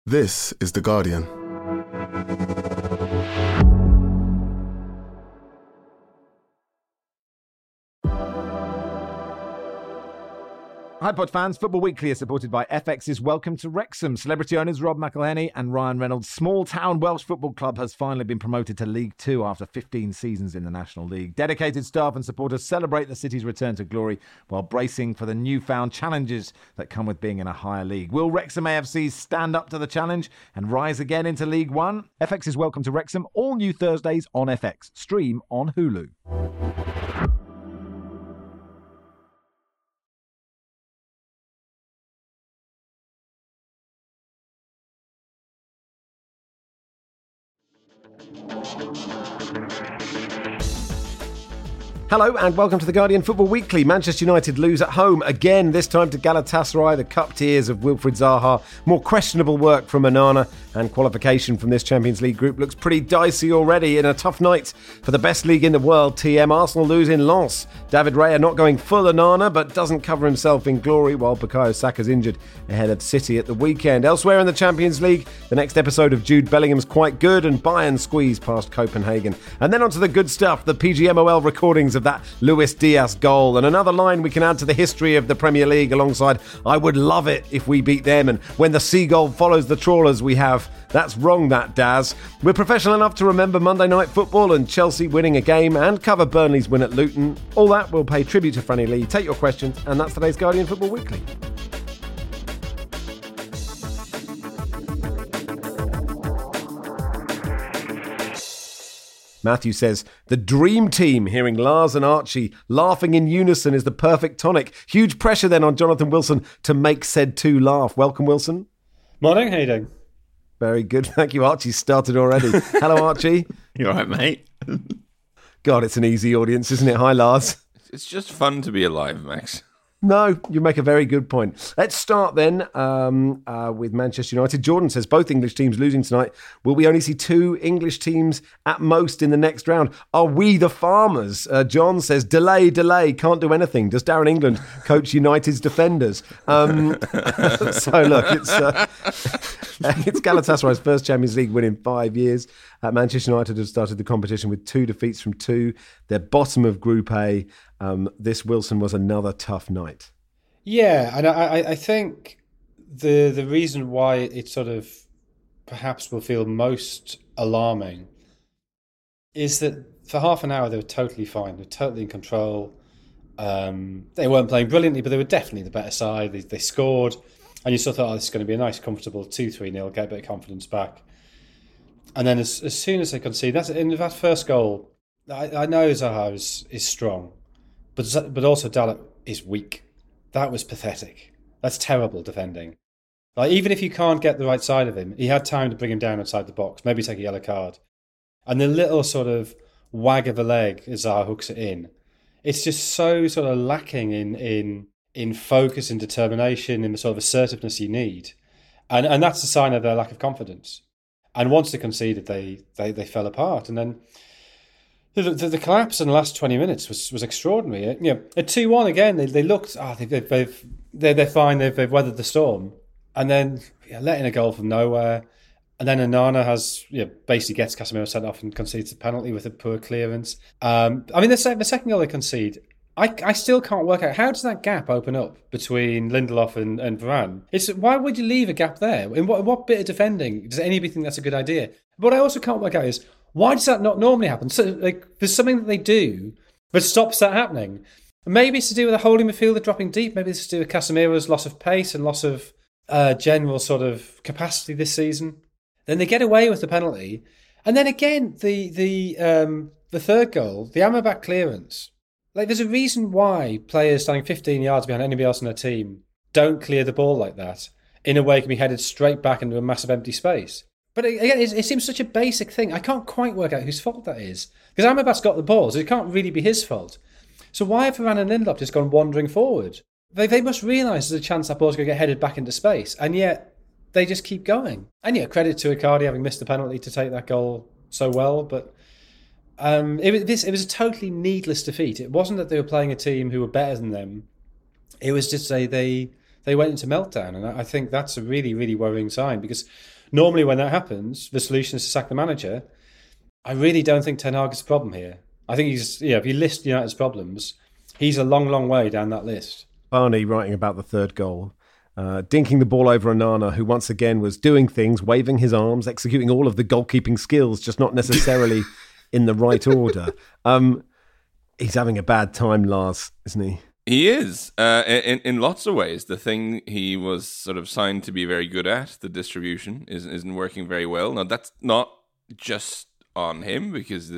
This is The Guardian. Hi Pod fans, Football Weekly is supported by FX's Welcome to Wrexham. Celebrity owners Rob McElhenney and Ryan Reynolds' small town Welsh football club has finally been promoted to League Two after 15 seasons in the National League. Dedicated staff and supporters celebrate the city's return to glory while bracing for the newfound challenges that come with being in a higher league. Will Wrexham AFC stand up to the challenge and rise again into League One? FX's Welcome to Wrexham, all new Thursdays on FX. Stream on Hulu. Hello and welcome to The Guardian Football Weekly. Manchester United lose at home again, this time to Galatasaray, the cup tears of Wilfried Zaha. More questionable work from Onana, and qualification from this Champions League group looks pretty dicey already. In a tough night for the best league in the world, TM, Arsenal lose in Lens. David Raya not going full Onana, but doesn't cover himself in glory while Bukayo Saka's injured ahead of City at the weekend. Elsewhere in the Champions League, the next episode of Jude Bellingham's quite good and Bayern squeeze past Copenhagen. And then onto the good stuff, the PGMOL recordings of that Luis Diaz goal, and another line we can add to the history of the Premier League alongside I would love it if we beat them, and when the seagull follows the trawlers we have. That's wrong, that Daz. We're professional enough to remember Monday Night Football and Chelsea winning a game and cover Burnley's win at Luton. All that will pay tribute to Franny Lee. Take your questions, and that's today's Guardian Football Weekly. Matthew says, the dream team, hearing Lars and Archie laughing in unison is the perfect tonic. Huge pressure then on Jonathan Wilson to make said two laugh. Welcome, Wilson. Morning, how you doing? Very good, thank you. Archie started already. Hello, Archie. You all right, mate? God, it's an easy audience, isn't it? Hi, Lars. It's just fun to be alive, Max. No, you make a very good point. Let's start then with Manchester United. Jordan says both English teams losing tonight. Will we only see two English teams at most in the next round? Are we the farmers? John says delay, can't do anything. Does Darren England coach United's defenders? So look, it's Galatasaray's first Champions League win in 5 years. Manchester United have started the competition with 2 defeats from 2. They're bottom of Group A. This, Wilson, was another tough night. Yeah, and I think the reason why it sort of perhaps will feel most alarming is that for half an hour they were totally fine. They were totally in control. They weren't playing brilliantly, but they were definitely the better side. They scored, and you sort of thought, this is going to be a nice, comfortable 2-3-0, get a bit of confidence back. And then as soon as they concede, in that first goal, I know Zaha is strong, but also Dalot is weak. That was pathetic. That's terrible defending. Like, even if you can't get the right side of him, he had time to bring him down outside the box, maybe take a yellow card. And the little sort of wag of a leg as Zaha hooks it in, it's just so sort of lacking in focus and determination, in the sort of assertiveness you need. And that's a sign of their lack of confidence. And once they conceded, they fell apart. And then the collapse in the last 20 minutes was extraordinary. At 2-1 again, they looked, they're fine, they've weathered the storm. And then letting a goal from nowhere. And then Onana basically gets Casemiro sent off and concedes a penalty with a poor clearance. The second goal they concede, I still can't work out, how does that gap open up between Lindelof and Varane? Why would you leave a gap there? In what bit of defending does anybody think that's a good idea? What I also can't work out is, why does that not normally happen? So, there's something that they do that stops that happening. Maybe it's to do with a holding midfielder dropping deep. Maybe it's to do with Casemiro's loss of pace and loss of general sort of capacity this season. Then they get away with the penalty, and then again the third goal, the Amrabat clearance. There's a reason why players standing 15 yards behind anybody else in their team don't clear the ball like that in a way it can be headed straight back into a massive empty space. But again, it seems such a basic thing. I can't quite work out whose fault that is. Because Amrabat's got the ball, so it can't really be his fault. So why have Varane and Lindelof just gone wandering forward? They must realise there's a chance that ball's going to get headed back into space, and yet they just keep going. And credit to Icardi having missed the penalty to take that goal so well, but it was a totally needless defeat. It wasn't that they were playing a team who were better than them. It was just they went into meltdown, and I think that's a really, really worrying sign, because Normally when that happens, the solution is to sack the manager. I really don't think Ten Hag is the problem here. I think if you list United's problems, he's a long, long way down that list. Barney writing about the third goal. Dinking the ball over Onana, who once again was doing things, waving his arms, executing all of the goalkeeping skills, just not necessarily in the right order. He's having a bad time, Lars, isn't he? He is, in lots of ways. The thing he was sort of signed to be very good at, the distribution, isn't working very well. Now, that's not just on him, because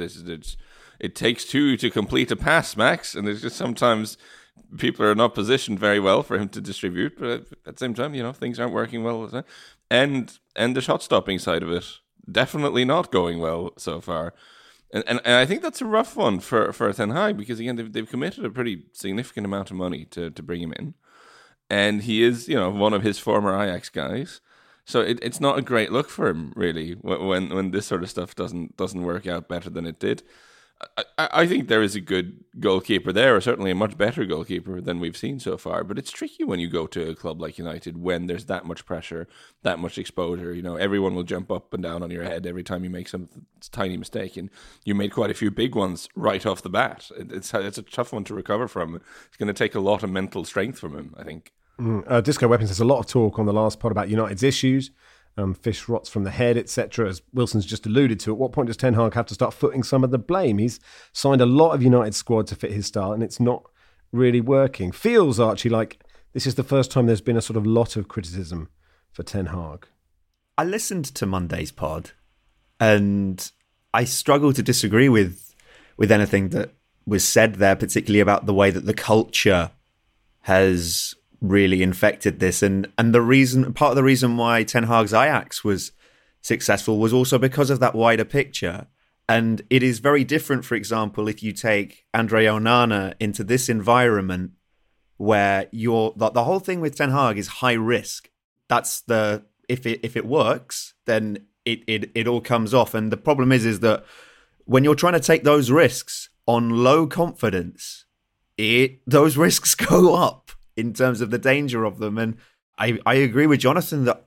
it takes two to complete a pass, Max, and there's just sometimes people are not positioned very well for him to distribute, but at the same time, things aren't working well. And the shot-stopping side of it, definitely not going well so far. And I think that's a rough one for Ten Hag, because, again, they've committed a pretty significant amount of money to bring him in. And he is, one of his former Ajax guys. So it's not a great look for him, really, when this sort of stuff doesn't work out better than it did. I think there is a good goalkeeper there, or certainly a much better goalkeeper than we've seen so far. But it's tricky when you go to a club like United, when there's that much pressure, that much exposure. Everyone will jump up and down on your head every time you make some tiny mistake. And you made quite a few big ones right off the bat. It's a tough one to recover from. It's going to take a lot of mental strength from him, I think. Disco Weapons has a lot of talk on the last pod about United's issues. Fish rots from the head, etc., as Wilson's just alluded to. At what point does Ten Hag have to start footing some of the blame? He's signed a lot of United squad to fit his style, and it's not really working. Feels, Archie, like this is the first time there's been a sort of lot of criticism for Ten Hag. I listened to Monday's pod, and I struggle to disagree with anything that was said there, particularly about the way that the culture has really infected this, and part of the reason why Ten Hag's Ajax was successful was also because of that wider picture. And it is very different, for example, if you take Andre Onana into this environment where the whole thing with Ten Hag is high risk. That's if it works, then it all comes off. And the problem is that when you're trying to take those risks on low confidence, those risks go up in terms of the danger of them. And I agree with Jonathan that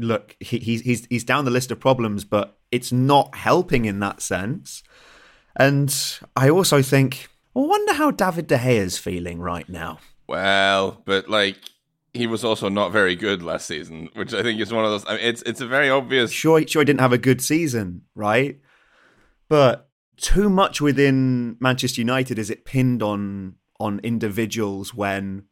he's down the list of problems, but it's not helping in that sense. And I also think, I wonder how David De Gea's feeling right now. Well, but he was also not very good last season, which I think is one of those. I mean, it's a very obvious. Sure, he didn't have a good season, right? But too much within Manchester United is it pinned on individuals when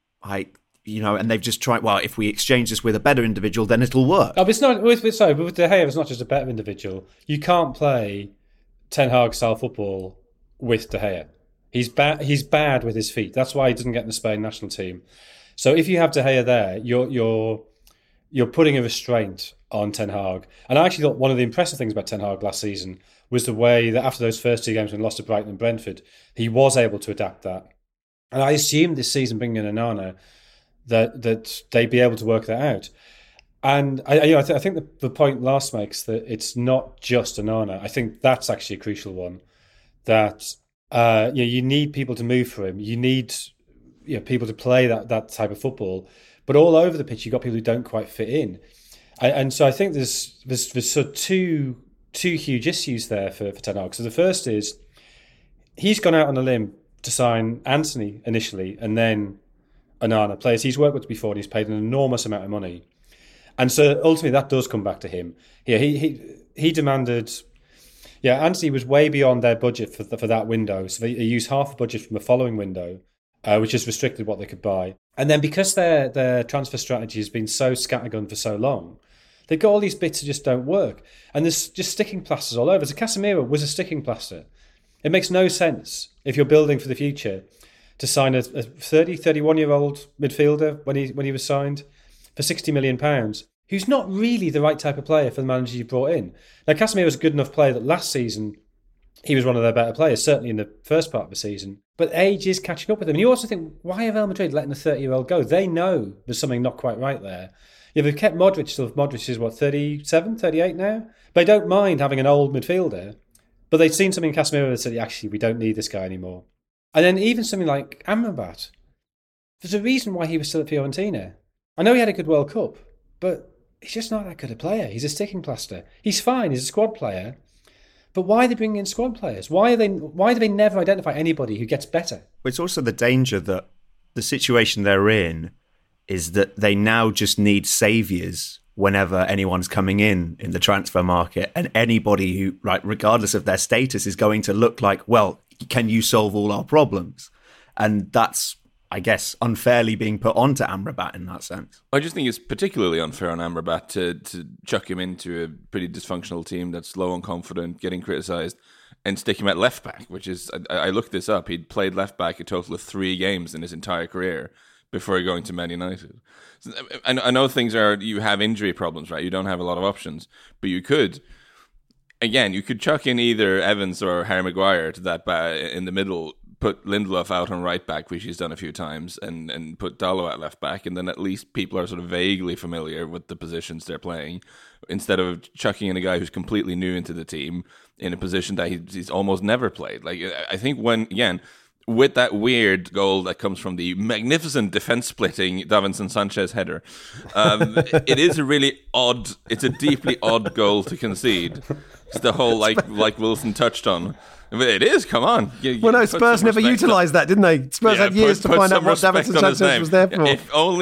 and they've just tried, well, if we exchange this with a better individual, then it'll work. Oh, but it's not, but with De Gea, it's not just a better individual. You can't play Ten Hag style football with De Gea. He's bad with his feet. That's why he doesn't get in the Spain national team. So if you have De Gea there, you're putting a restraint on Ten Hag. And I actually thought one of the impressive things about Ten Hag last season was the way that after those first two games when he lost to Brighton and Brentford, he was able to adapt that. And I assumed this season, bringing in Onana, that they'd be able to work that out. And I think the point Lars makes, that it's not just Onana. I think that's actually a crucial one. That you need people to move for him. You need people to play that type of football. But all over the pitch, you've got people who don't quite fit in. And so I think there's sort of two huge issues there for Ten Hag. So the first is he's gone out on a limb to sign Antony initially, and then Onana, players he's worked with before, and he's paid an enormous amount of money. And so ultimately that does come back to him. Yeah, he demanded. Yeah, Antony was way beyond their budget for that window, so they used half the budget from the following window, which has restricted what they could buy. And then because their transfer strategy has been so scattergun for so long, they've got all these bits that just don't work, and there's just sticking plasters all over. So Casemiro was a sticking plaster. It makes no sense if you're building for the future to sign a 31-year-old midfielder when he was signed for £60 million, who's not really the right type of player for the manager you brought in. Now, Casemiro was a good enough player that last season he was one of their better players, certainly in the first part of the season. But age is catching up with him. And you also think, why have Real Madrid letting a 30-year-old go? They know there's something not quite right there. Yeah, they've kept Modric still. Modric is, 37, 38 now? They don't mind having an old midfielder, but they've seen something in Casemiro that said, actually, we don't need this guy anymore. And then even something like Amrabat. There's a reason why he was still at Fiorentina. I know he had a good World Cup, but he's just not that good a player. He's a sticking plaster. He's fine. He's a squad player. But why are they bringing in squad players? Why do they never identify anybody who gets better? It's also the danger that the situation they're in is that they now just need saviours whenever anyone's coming in the transfer market, and anybody who, right, regardless of their status, is going to look like, well, can you solve all our problems? And that's, I guess, unfairly being put onto Amrabat in that sense. I just think it's particularly unfair on Amrabat to chuck him into a pretty dysfunctional team that's low on confidence, getting criticised, and stick him at left back, which is, I looked this up, he'd played left back a total of 3 games in his entire career before going to Man United. So, I know you have injury problems, right? You don't have a lot of options, but you could chuck in either Evans or Harry Maguire to that in the middle, put Lindelof out on right back, which he's done a few times, and put Dalot at left back, and then at least people are sort of vaguely familiar with the positions they're playing, instead of chucking in a guy who's completely new into the team in a position that he's almost never played. Like, I think with that weird goal that comes from the magnificent defense-splitting Davinson Sanchez header, it is a really odd, it's a deeply odd goal to concede. It's the whole, like Wilson touched on. It is, come on. Well, no, Spurs never utilised that, didn't they? Spurs had years to find out what Davinson Sanchez was there for.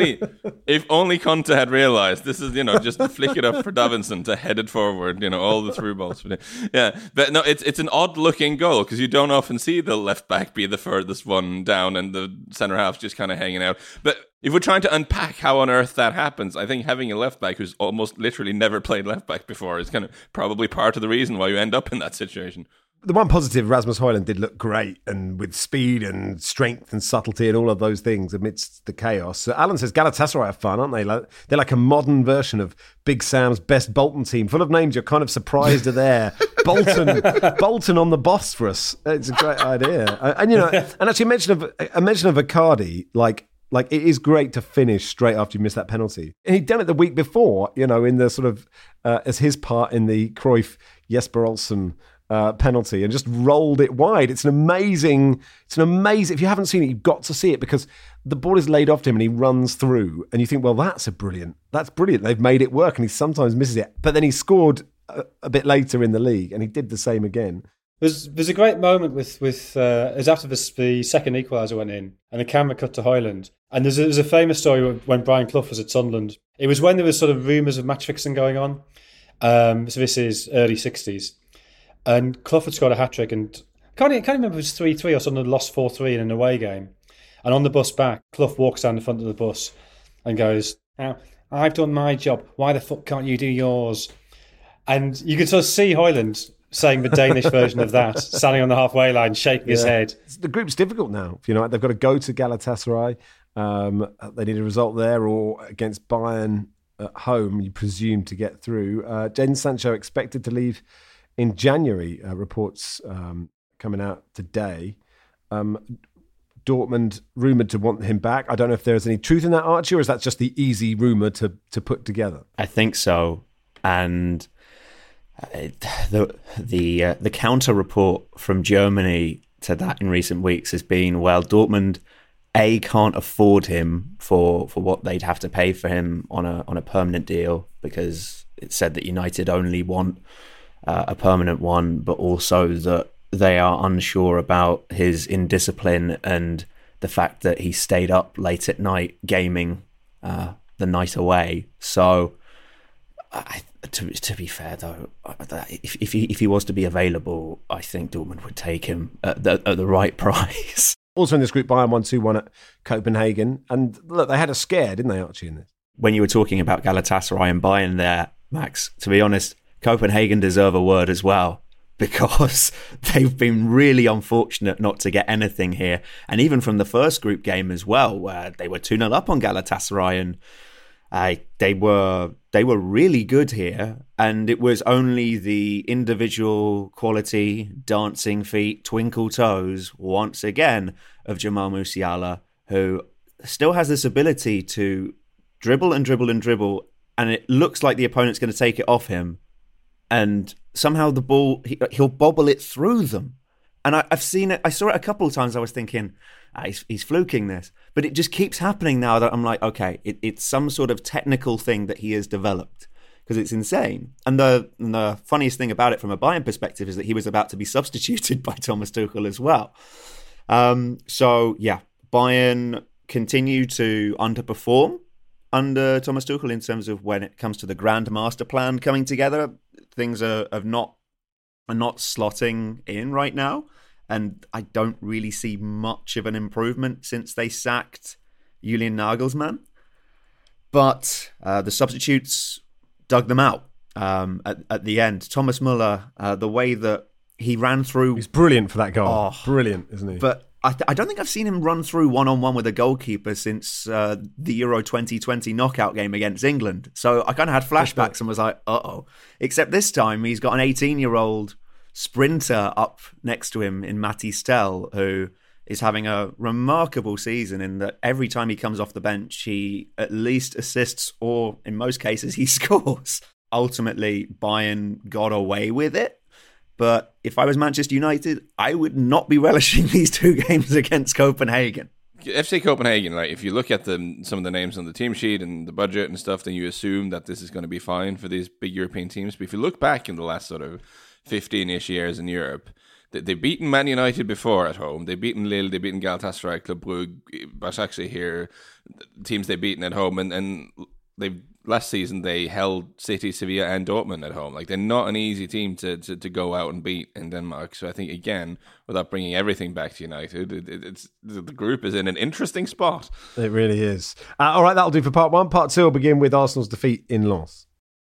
If only Conte had realised, this is, just flick it up for Davinson to head it forward, all the through balls. Yeah, but no, it's an odd-looking goal, because you don't often see the left-back be the furthest one down and the centre-half just kind of hanging out. But if we're trying to unpack how on earth that happens, I think having a left-back who's almost literally never played left-back before is kind of probably part of the reason why you end up in that situation. The one positive, Rasmus Højlund did look great, and with speed and strength and subtlety and all of those things amidst the chaos. So Alan says Galatasaray are fun, aren't they? They're like a modern version of Big Sam's best Bolton team, full of names you're kind of surprised are there. Bolton on the Bosphorus. It's a great idea. And actually a mention of Icardi, like it is great to finish straight after you miss that penalty. And he'd done it the week before, in the sort of as his part in the Cruyff Jesper Olsen penalty, and just rolled it wide. It's an amazing, if you haven't seen it, you've got to see it, because the ball is laid off to him and he runs through and you think, well, that's brilliant. They've made it work, and he sometimes misses it. But then he scored a bit later in the league and he did the same again. There's a great moment with it was after the second equaliser went in and the camera cut to Højlund. And there's a famous story when Brian Clough was at Sunderland. It was when there was sort of rumours of match fixing going on. So this is early 60s. And Clough had scored a hat-trick, and I can't remember if it was 3-3 or something, lost 4-3 in an away game. And on the bus back, Clough walks down the front of the bus and goes, "Now, I've done my job. Why the fuck can't you do yours?" And you can sort of see Højlund saying the Danish version of that, standing on the halfway line, shaking his head. The group's difficult now. They've got to go to Galatasaray. They need a result there, or against Bayern at home, you presume, to get through. Jadon Sancho expected to leave in January, reports coming out today. Dortmund rumoured to want him back. I don't know if there's any truth in that, Archie, or is that just the easy rumour to put together? I think so. And the counter report from Germany to that in recent weeks has been, well, Dortmund can't afford him for what they'd have to pay for him on a permanent deal, because it said that United only want a permanent one, but also that they are unsure about his indiscipline and the fact that he stayed up late at night gaming the night away. So, to be fair though, if he was to be available, I think Dortmund would take him at the right price. Also in this group, Bayern 1-2-1 at Copenhagen, and look, they had a scare, didn't they, Archie? In this, when you were talking about Galatasaray and Bayern there, Max, to be honest, Copenhagen deserve a word as well, because they've been really unfortunate not to get anything here. And even from the first group game as well, where they were 2-0 up on Galatasaray, and they were really good here. And it was only the individual quality, dancing feet, twinkle toes, once again, of Jamal Musiala, who still has this ability to dribble and dribble and dribble, and it looks like the opponent's going to take it off him. And somehow the ball, he'll bobble it through them. And I've seen it, I saw it a couple of times. I was thinking, he's fluking this. But it just keeps happening now that I'm like, okay, it's some sort of technical thing that he has developed. because it's insane. And the funniest thing about it from a Bayern perspective is that he was about to be substituted by Thomas Tuchel as well. So yeah, Bayern continue to underperform under Thomas Tuchel in terms of when it comes to the grand master plan coming together. Things are not slotting in right now, and I don't really see much of an improvement since they sacked Julian Nagelsmann. But the substitutes dug them out at the end. Thomas Müller, the way that he ran through... He's brilliant for that goal. Oh, brilliant, isn't he? But I don't think I've seen him run through one-on-one with a goalkeeper since the Euro 2020 knockout game against England. So I kind of had flashbacks and was like, uh-oh. Except this time he's got an 18-year-old sprinter up next to him in Matti Stell, who is having a remarkable season in that every time he comes off the bench, he at least assists, or in most cases, he scores. Ultimately, Bayern got away with it. But if I was Manchester United, I would not be relishing these two games against Copenhagen. FC Copenhagen, like if you look at some of the names on the team sheet and the budget and stuff, then you assume that this is going to be fine for these big European teams. But if you look back in the last sort of 15-ish years in Europe, they've beaten Man United before at home. They've beaten Lille, they've beaten Galatasaray, Club Brugge, Başakşehir here, teams they've beaten at home. And last season they held City, Sevilla and Dortmund at home. Like, they're not an easy team to go out and beat in Denmark. So I think, again, without bringing everything back to United, it's the group is in an interesting spot. It really is. All right, that'll do for part one. Part two will begin with Arsenal's defeat in Lens.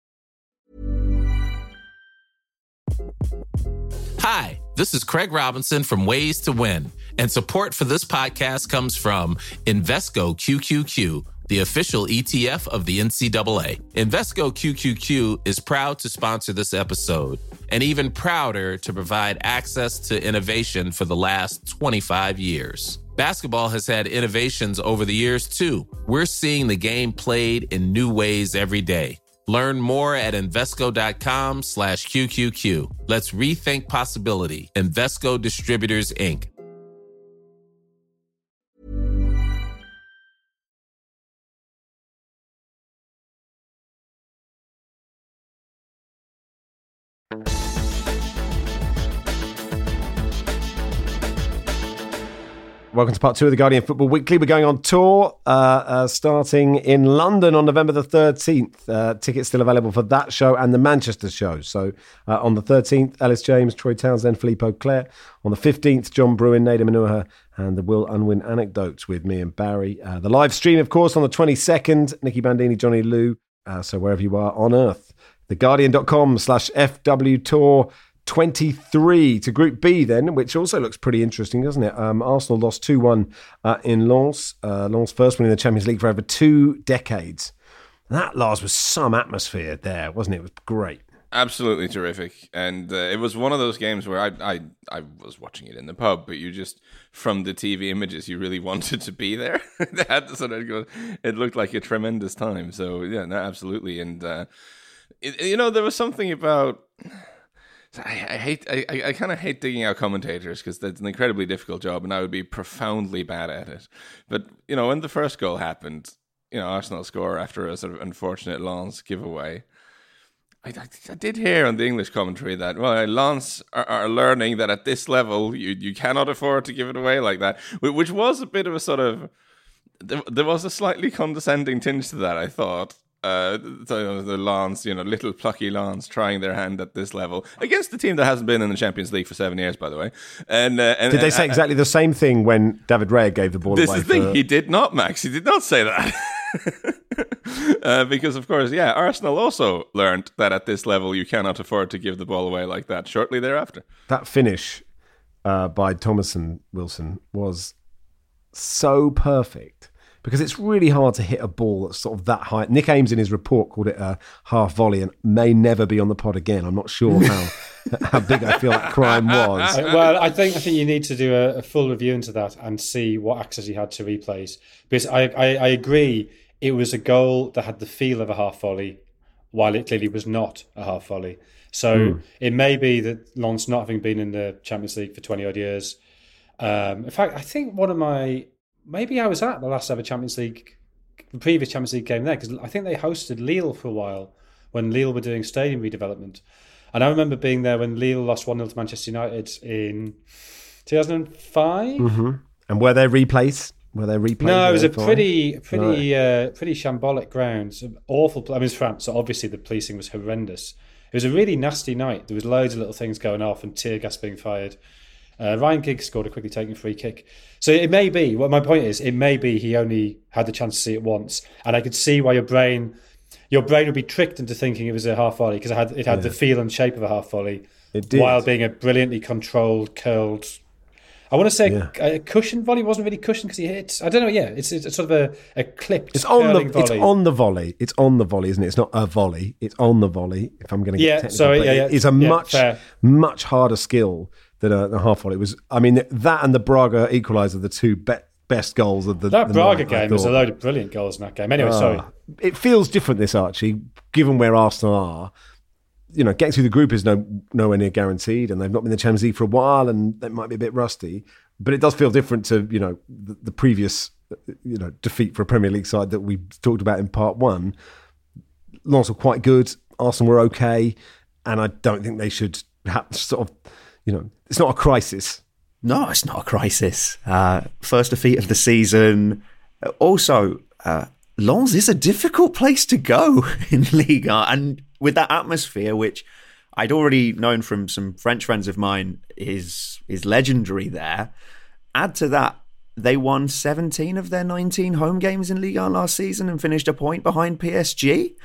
Hi, this is Craig Robinson from Ways to Win, and support for this podcast comes from Invesco QQQ, the official ETF of the NCAA. Invesco QQQ is proud to sponsor this episode, and even prouder to provide access to innovation for the last 25 years. Basketball has had innovations over the years, too. We're seeing the game played in new ways every day. Learn more at Invesco.com/QQQ. Let's rethink possibility. Invesco Distributors, Inc. Welcome to part two of the Guardian Football Weekly. We're going on tour, starting in London on November the 13th. Tickets still available for that show and the Manchester show. So on the 13th, Ellis James, Troy Townsend, Philippe Auclair. On the 15th, John Brewin, Nader Manuha, and the Will Unwin Anecdotes with me and Barry. The live stream, of course, on the 22nd, Nicky Bandini, Johnny Liu. So wherever you are on earth. TheGuardian.com/FW Tour 23 to Group B then, which also looks pretty interesting, doesn't it? Arsenal lost 2-1 in Lens. Lens' first win in the Champions League for over 2 decades. And that, Lars, was some atmosphere there, wasn't it? It was great. Absolutely terrific. And it was one of those games where I was watching it in the pub, but you just, from the TV images, you really wanted to be there. It looked like a tremendous time. So, yeah, no, absolutely. And, there was something about... I kind of hate digging out commentators because that's an incredibly difficult job, and I would be profoundly bad at it. But when the first goal happened, Arsenal score after a sort of unfortunate Lens giveaway. I did hear on the English commentary that Lens are learning that at this level you cannot afford to give it away like that, which was a bit of a sort of there was a slightly condescending tinge to that, I thought. The Lens, little plucky Lens trying their hand at this level against the team that hasn't been in the Champions League for 7 years, by the way. And did they say exactly the same thing when David Raya gave the ball away? This is the thing. He did not, Max. He did not say that. Because, of course, Arsenal also learned that at this level you cannot afford to give the ball away like that shortly thereafter. That finish by Thomas and Wilson was so perfect. Because it's really hard to hit a ball that's sort of that high. Nick Ames in his report called it a half volley and may never be on the pod again. I'm not sure how big I feel that crime was. Well, I think you need to do a full review into that and see what access he had to replays. Because I agree, it was a goal that had the feel of a half volley, while it clearly was not a half volley. So it may be that Lens, not having been in the Champions League for 20 odd years. In fact, I think maybe I was at the last ever previous Champions League game there, because I think they hosted Lille for a while when Lille were doing stadium redevelopment. And I remember being there when Lille lost 1-0 to Manchester United in 2005. Mm-hmm. And were they replaced? No, it was a pretty shambolic ground. Awful. I mean, it's France, so obviously the policing was horrendous. It was a really nasty night. There was loads of little things going off and tear gas being fired. Ryan Giggs scored a quickly taken free kick. So it may be, my point is, it may be he only had the chance to see it once. And I could see why your brain would be tricked into thinking it was a half volley, because it had the feel and shape of a half volley. It did. While being a brilliantly controlled, curled, I want to say a cushion volley. Wasn't really cushioned because he hit. I don't know. Yeah, it's sort of a clipped. It's on volley. It's on the volley. It's on the volley, isn't it? It's not a volley. It's on the volley. If I'm going to get technical, it's a much harder skill than a half volley. It was. I mean, that and the Braga equaliser, the two best goals of the Braga night, game. There's a load of brilliant goals in that game. Anyway, sorry. It feels different, this, Archie, given where Arsenal are. Getting through the group is nowhere near guaranteed, and they've not been in the Champions League for a while, and they might be a bit rusty. But it does feel different to the previous defeat for a Premier League side that we talked about in part one. Lens were quite good, Arsenal were okay, and I don't think they should have sort of it's not a crisis. No, it's not a crisis. First defeat of the season. Also, Lens is a difficult place to go in Liga, and with that atmosphere, which I'd already known from some French friends of mine is legendary there. Add to that, they won 17 of their 19 home games in Ligue 1 last season and finished a point behind PSG.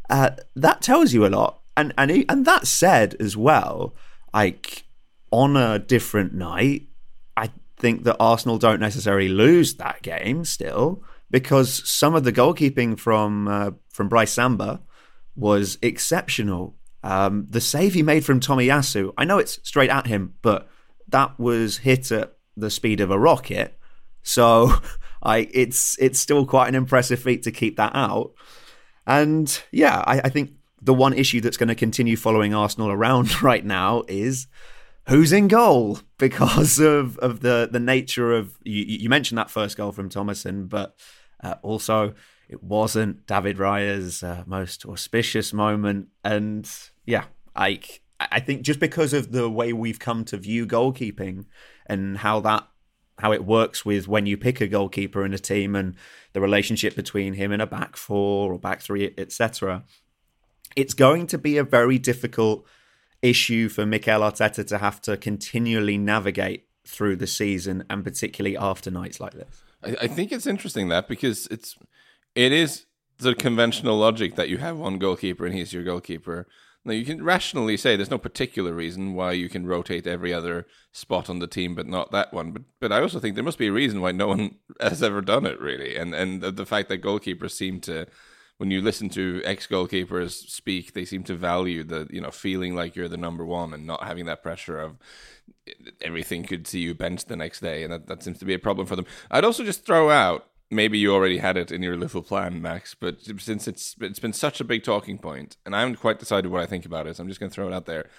That tells you a lot. And that said as well, like on a different night, I think that Arsenal don't necessarily lose that game still, because some of the goalkeeping from Bryce Samba was exceptional. The save he made from Tomiyasu, I know it's straight at him, but that was hit at the speed of a rocket. So it's still quite an impressive feat to keep that out. And yeah, I think the one issue that's going to continue following Arsenal around right now is who's in goal, because of the nature of, you mentioned that first goal from Thomason, but also it wasn't David Raya's most auspicious moment. And yeah, I think just because of the way we've come to view goalkeeping and how it works with when you pick a goalkeeper in a team and the relationship between him and a back four or back three, etc., it's going to be a very difficult issue for Mikel Arteta to have to continually navigate through the season, and particularly after nights like this. I think it's interesting that, because it is the conventional logic that you have one goalkeeper and he's your goalkeeper. Now, you can rationally say there's no particular reason why you can rotate every other spot on the team, but not that one. But I also think there must be a reason why no one has ever done it, really. And the fact that goalkeepers seem to, when you listen to ex-goalkeepers speak, they seem to value the, feeling like you're the number one and not having that pressure of everything could see you benched the next day. And that seems to be a problem for them. I'd also just throw out, maybe you already had it in your little plan, Max, but since it's been such a big talking point, and I haven't quite decided what I think about it, so I'm just going to throw it out there.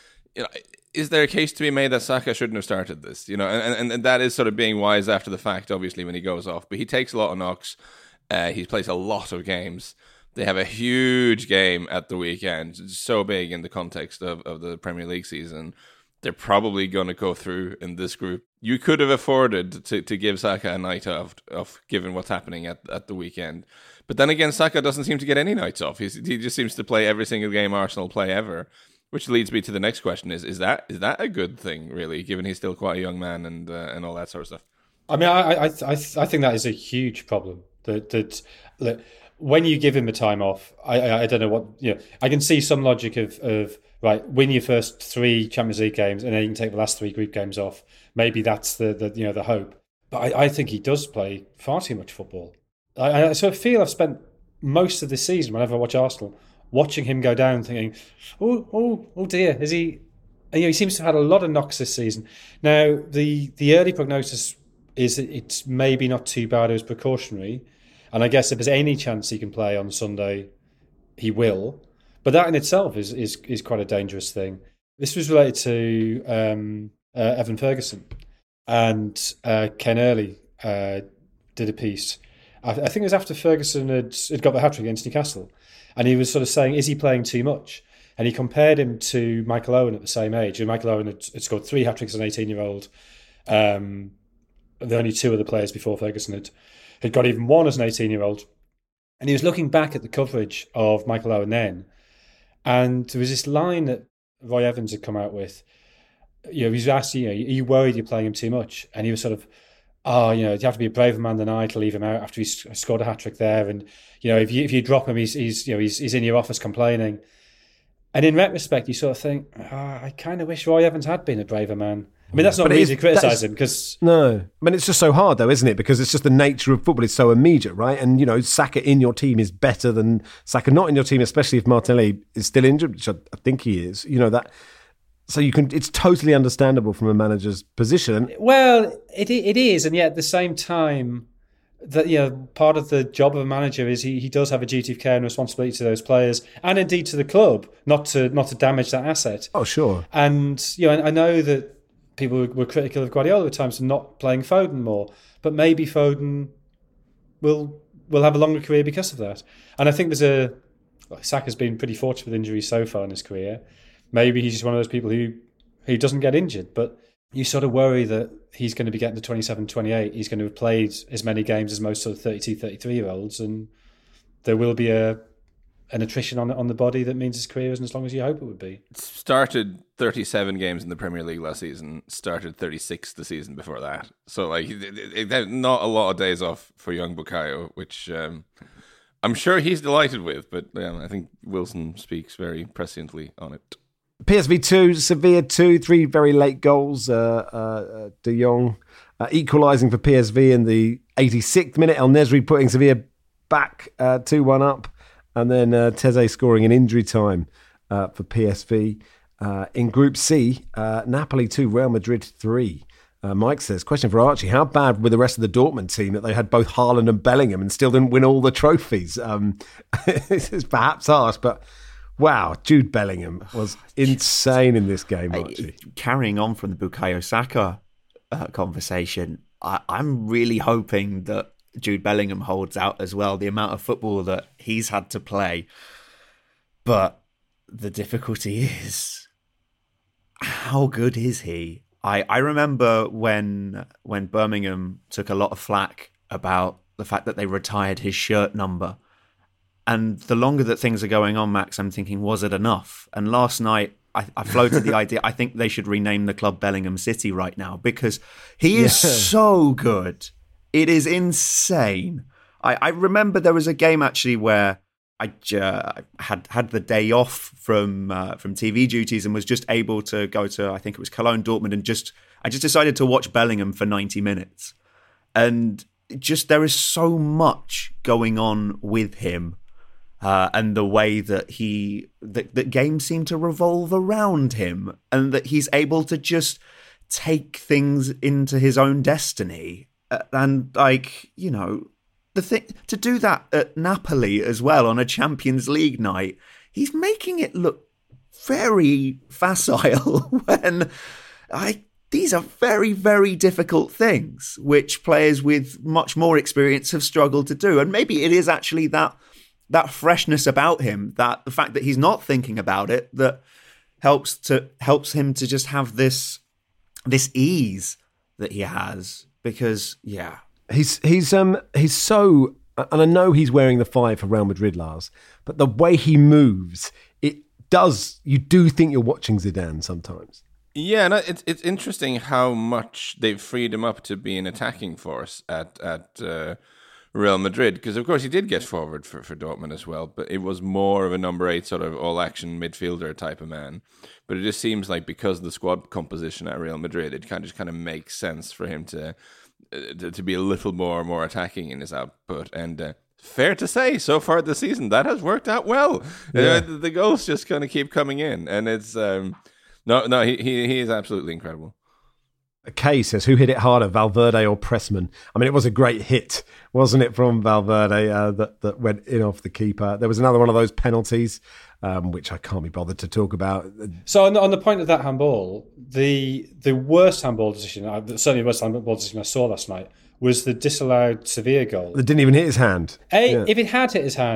Is there a case to be made that Saka shouldn't have started this? And that is sort of being wise after the fact, obviously, when he goes off. But he takes a lot of knocks. He plays a lot of games. They have a huge game at the weekend. It's so big in the context of the Premier League season. They're probably going to go through in this group. You could have afforded to give Saka a night off given what's happening at the weekend. But then again, Saka doesn't seem to get any nights off. He just seems to play every single game Arsenal play ever, which leads me to the next question: is that a good thing, really, given he's still quite a young man and all that sort of stuff? I mean, I think that is a huge problem. That when you give him the time off, I don't know what, I can see some logic of right, win your first 3 Champions League games and then you can take the last 3 group games off. Maybe that's the hope. But I think he does play far too much football. I sort of feel I've spent most of this season, whenever I watch Arsenal, watching him go down, thinking, oh dear, is he? And, he seems to have had a lot of knocks this season. Now, the early prognosis is that it's maybe not too bad. It was precautionary. And I guess if there's any chance he can play on Sunday, he will. But that in itself is quite a dangerous thing. This was related to Evan Ferguson, and Ken Early did a piece. I think it was after Ferguson had got the hat-trick against Newcastle. And he was sort of saying, is he playing too much? And he compared him to Michael Owen at the same age. And Michael Owen had scored 3 hat-tricks as an 18-year-old. The only 2 other players before Ferguson had got even 1 as an 18-year-old. And he was looking back at the coverage of Michael Owen then. And there was this line that Roy Evans had come out with. He was asked, are you worried you're playing him too much? And he was sort of, you have to be a braver man than I to leave him out after he's scored a hat-trick there. And, if you drop him, he's in your office complaining. And in retrospect, you sort of think, I kind of wish Roy Evans had been a braver man. I mean, that's not easy to criticise him because... No. I mean, it's just so hard though, isn't it? Because it's just the nature of football is so immediate, right? And, Saka in your team is better than Saka not in your team, especially if Martinelli is still injured, which I think he is. So it's totally understandable from a manager's position. Well, it is. And yet at the same time... that part of the job of a manager is he does have a duty of care and responsibility to those players and indeed to the club not to damage that asset. Oh, sure. And I know that people were critical of Guardiola at times for not playing Foden more, but maybe Foden will have a longer career because of that. And I think Saka's been pretty fortunate with injuries so far in his career. Maybe he's just one of those people who doesn't get injured, but you sort of worry that he's going to be getting to 27, 28. He's going to have played as many games as most sort of 32, 33-year-olds, and there will be an attrition on the body that means his career isn't as long as you hope it would be. Started 37 games in the Premier League last season, started 36 the season before that. So, not a lot of days off for young Bukayo, which I'm sure he's delighted with, but I think Wilson speaks very presciently on it. PSV 2, Sevilla 2, 3 very late goals. De Jong equalising for PSV in the 86th minute. El Nesri putting Sevilla back 2-1 up. And then Teze scoring in injury time for PSV. In Group C, Napoli 2, Real Madrid 3. Mike says, question for Archie, how bad were the rest of the Dortmund team that they had both Haaland and Bellingham and still didn't win all the trophies? This is perhaps harsh, but... Wow, Jude Bellingham was insane in this game, Archie. Carrying on from the Bukayo Saka conversation, I'm really hoping that Jude Bellingham holds out as well, the amount of football that he's had to play. But the difficulty is, how good is he? I remember when Birmingham took a lot of flack about the fact that they retired his shirt number. And the longer that things are going on, Max, I'm thinking, was it enough? And last night, I floated the idea, I think they should rename the club Bellingham City right now because he is so good. It is insane. I remember there was a game actually where I had the day off from TV duties and was just able to go to, I think it was Cologne, Dortmund, and I just decided to watch Bellingham for 90 minutes. And there is so much going on with him. And the way that that games seem to revolve around him and that he's able to just take things into his own destiny. And the thing to do that at Napoli as well on a Champions League night, he's making it look very facile when these are very, very difficult things which players with much more experience have struggled to do. And maybe it is actually that freshness about him, that the fact that he's not thinking about it, that helps him to just have this ease that he has. Because he's so, and I know he's wearing the 5 for Real Madrid, Lars, but the way he moves, you do think you're watching Zidane sometimes. Yeah, no, it's interesting how much they've freed him up to be an attacking force at Real Madrid, because of course he did get forward for Dortmund as well, but it was more of a number 8 sort of all-action midfielder type of man. But it just seems like because of the squad composition at Real Madrid, it kind of makes sense for him to be a little more attacking in his output. And fair to say, so far this season, that has worked out well. Yeah. The goals just kind of keep coming in, and it's he is absolutely incredible. Kay says, who hit it harder, Valverde or Pressman? I mean, it was a great hit, wasn't it, from Valverde that went in off the keeper. There was another one of those penalties, which I can't be bothered to talk about. So on the point of that handball, the worst handball decision, certainly the worst handball decision I saw last night, was the disallowed Sevilla goal. That didn't even hit his hand. If it had hit his hand,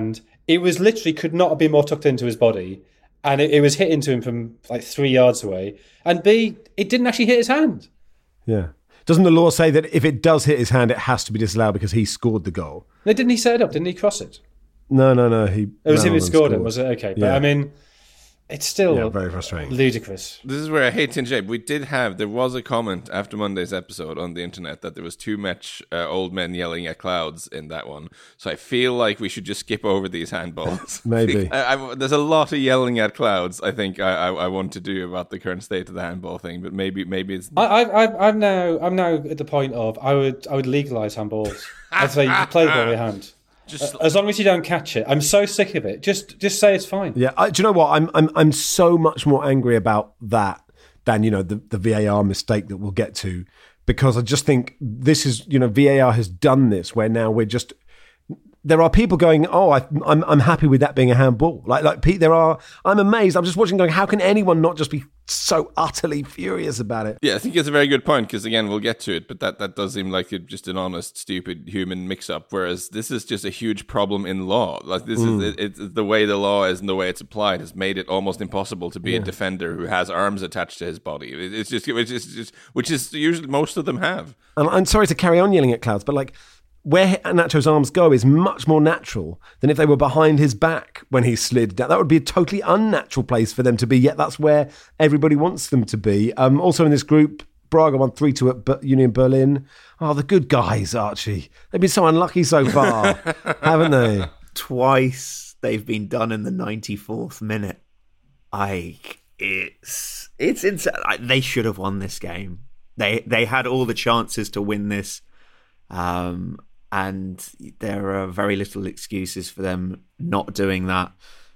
It was literally could not have been more tucked into his body, and it was hit into him from like 3 yards away. And B, it didn't actually hit his hand. Yeah. Doesn't the law say that if it does hit his hand, it has to be disallowed because he scored the goal? No, didn't he set it up? Didn't he cross it? No. It was him who scored it, was it? Okay. But Yeah. I mean, it's still very frustrating. ludicrous. This is where I hate to interject. There was a comment after Monday's episode on the internet that there was too much old men yelling at clouds in that one. So I feel like we should just skip over these handballs. Maybe. There's a lot of yelling at clouds. I think I want to do about the current state of the handball thing, but maybe it's. I'm now at the point of I would legalize handballs. I'd say you can play the ball with your hand. Just as long as you don't catch it. I'm so sick of it. Just say it's fine. Yeah, do you know what? I'm so much more angry about that than the VAR mistake that we'll get to, because I just think this is VAR has done this where now we're just. There are people going, I'm happy with that being a handball. Like Pete, I'm amazed. I'm just watching going, how can anyone not just be so utterly furious about it? Yeah, I think it's a very good point because, again, we'll get to it, but that does seem like just an honest, stupid human mix-up, whereas this is just a huge problem in law. Like this is it's the way the law is and the way it's applied has made it almost impossible to be a defender who has arms attached to his body. It's just which is usually most of them have. And I'm sorry to carry on yelling at clouds, but like, where Nacho's arms go is much more natural than if they were behind his back when he slid down. That would be a totally unnatural place for them to be, yet that's where everybody wants them to be. Also in this group, Braga won 3-2 at Union Berlin. Oh, the good guys, Archie. They've been so unlucky so far, haven't they? Twice they've been done in the 94th minute. It's insane. They should have won this game. They had all the chances to win this. And there are very little excuses for them not doing that.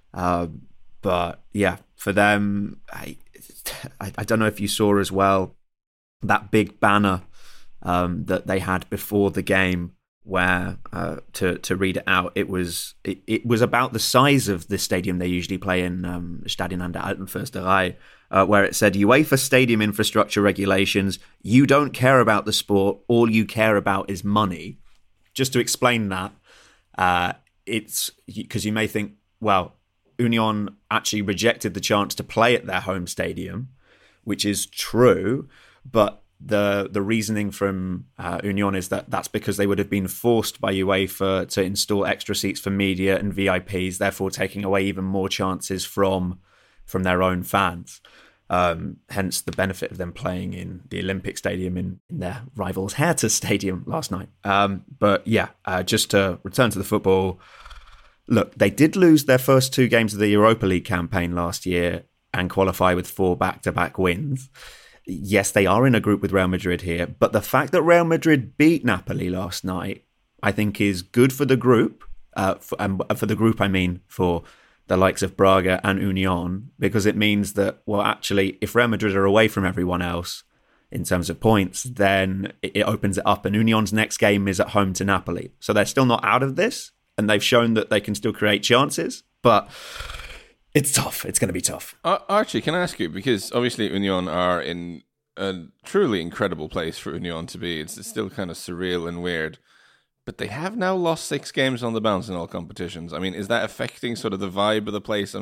But yeah, for them, I don't know if you saw as well that big banner that they had before the game, where to read it out, it was about the size of the stadium they usually play in, Stadion an der Alten Försterei, where it said, UEFA stadium infrastructure regulations, you don't care about the sport, all you care about is money. Just to explain that, it's because you may think, well, Union actually rejected the chance to play at their home stadium, which is true, but the reasoning from Union is that that's because they would have been forced by UEFA to install extra seats for media and VIPs, therefore taking away even more chances from their own fans. Hence the benefit of them playing in the Olympic Stadium in their rivals Hertha Stadium last night. But yeah, just to return to the football, look, they did lose their first 2 games of the Europa League campaign last year and qualify with 4 back-to-back wins. Yes, they are in a group with Real Madrid here, but the fact that Real Madrid beat Napoli last night, I think, is good for the group. For the group, I mean, for the likes of Braga and Union, because it means that, well, actually, if Real Madrid are away from everyone else in terms of points, then it opens it up. And Union's next game is at home to Napoli. So they're still not out of this, and they've shown that they can still create chances, but it's tough. It's going to be tough. Archie, can I ask you, because obviously Union are in a truly incredible place for Union to be. It's still kind of surreal and weird. But they have now lost 6 games on the bounce in all competitions. I mean, is that affecting sort of the vibe of the place?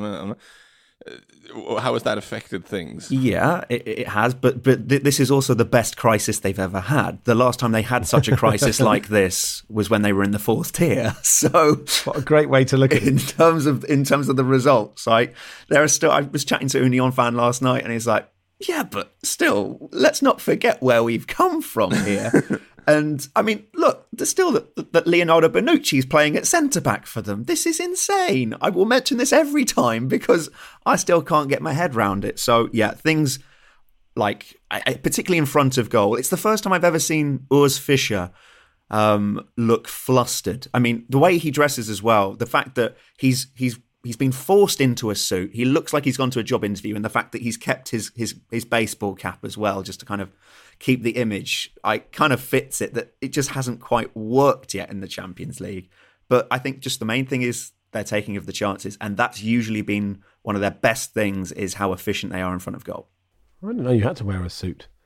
How has that affected things? Yeah, it has. But this is also the best crisis they've ever had. The last time they had such a crisis like this was when they were in the 4th tier. So, what a great way to look at it. In terms of the results, like there are still. I was chatting to a Union fan last night, and he's like, "Yeah, but still, let's not forget where we've come from here." And I mean, look, there's still that Leonardo Bonucci's playing at centre-back for them. This is insane. I will mention this every time because I still can't get my head around it. So yeah, things like, particularly in front of goal, it's the first time I've ever seen Urs Fischer look flustered. I mean, the way he dresses as well, the fact that he's been forced into a suit. He looks like he's gone to a job interview, and the fact that he's kept his baseball cap as well, just to kind of keep the image, I kind of fits it, that it just hasn't quite worked yet in the Champions League. But I think just the main thing is their taking of the chances, and that's usually been one of their best things, is how efficient they are in front of goal. I didn't know you had to wear a suit.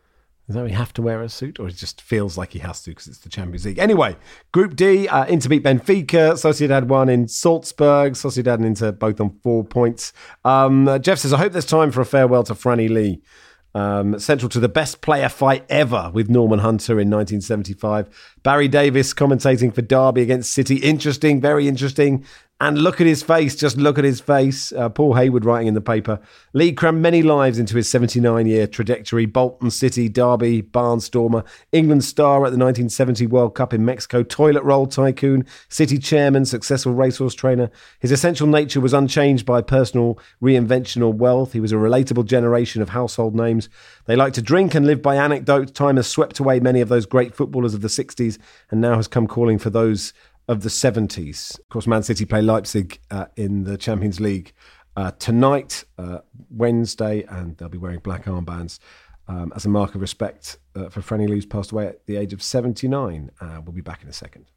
As though he have to wear a suit, or it just feels like he has to because it's the Champions League. Anyway, Group D, Inter beat Benfica. Sociedad won in Salzburg. Sociedad and Inter both on 4 points. Jeff says, I hope there's time for a farewell to Franny Lee. Central to the best player fight ever with Norman Hunter in 1975. Barry Davis commentating for Derby against City. Interesting, very interesting. And look at his face, just look at his face. Paul Hayward writing in the paper. Lee crammed many lives into his 79-year trajectory. Bolton, City, Derby, Barnstormer, England star at the 1970 World Cup in Mexico, toilet roll tycoon, City chairman, successful racehorse trainer. His essential nature was unchanged by personal reinvention or wealth. He was a relatable generation of household names. They liked to drink and live by anecdote. Time has swept away many of those great footballers of the 60s and now has come calling for those of the 70s. Of course, Man City play Leipzig in the Champions League tonight, Wednesday, and they'll be wearing black armbands as a mark of respect for Franny Lee, who's passed away at the age of 79. We'll be back in a second.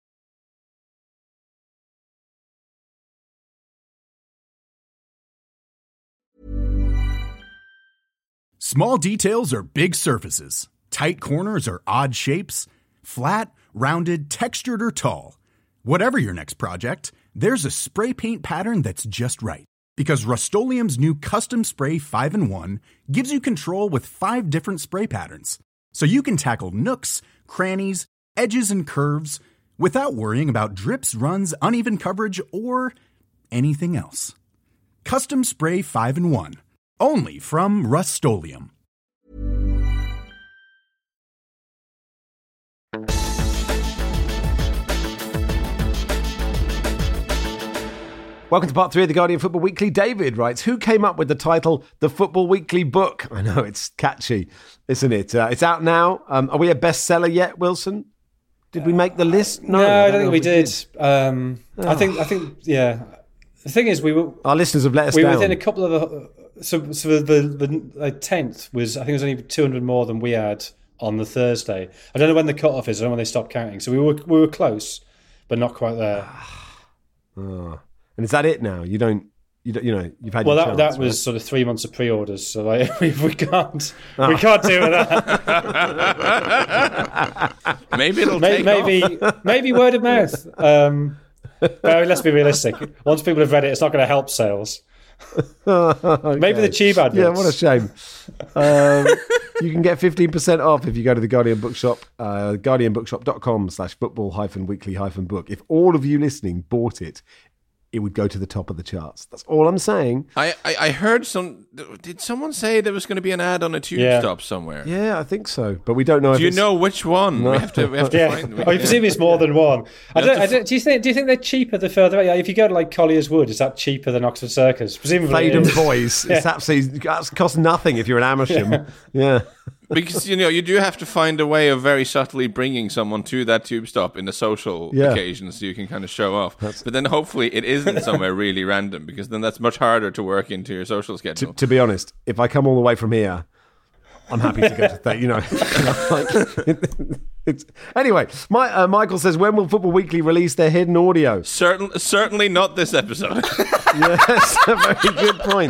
Small details are big surfaces. Tight corners are odd shapes. Flat, rounded, textured, or tall. Whatever your next project, there's a spray paint pattern that's just right. Because Rust-Oleum's new Custom Spray 5-in-1 gives you control with 5 different spray patterns. So you can tackle nooks, crannies, edges, and curves without worrying about drips, runs, uneven coverage, or anything else. Custom Spray 5-in-1. Only from Rust-Oleum. Welcome to part 3 of the Guardian Football Weekly. David writes, who came up with the title The Football Weekly Book? I know, it's catchy, isn't it? It's out now. Are we a bestseller yet, Wilson? Did we make the list? No, I don't think we did. I think, yeah. The thing is, our listeners have let us down. We were within a couple of so the 10th was, I think it was only 200 more than we had on the Thursday. I don't know when the cutoff is. I don't know when they stopped counting. So we were close, but not quite there. Oh. And is that it now? You've had well, your chance, that was sort of 3 months of pre-orders, so we can't do with that. Maybe it'll take off. Maybe word of mouth. Let's be realistic. Once people have read it, it's not going to help sales. Okay. Maybe the cheap adverts. Yeah, what a shame. You can get 15% off if you go to the Guardian Bookshop, guardianbookshop.com/football-weekly-book. If all of you listening bought it, it would go to the top of the charts. That's all I'm saying. I heard did someone say there was going to be an ad on a tube stop somewhere? Yeah, I think so, but we don't know. Do you know which one? No. We have to find. You presume it's more than one. Do you think they're cheaper the further away? If you go to like Collier's Wood, is that cheaper than Oxford Circus? Presumably, Claydon Boys. It's absolutely costs nothing if you're an Amersham. Yeah. Because, you do have to find a way of very subtly bringing someone to that tube stop in a social occasion so you can kind of show off. But then hopefully it isn't somewhere really random, because then that's much harder to work into your social schedule. To be honest, if I come all the way from here, I'm happy to go to that, Anyway, Michael says, when will Football Weekly release their hidden audio? Certainly not this episode. Yes, a very good point.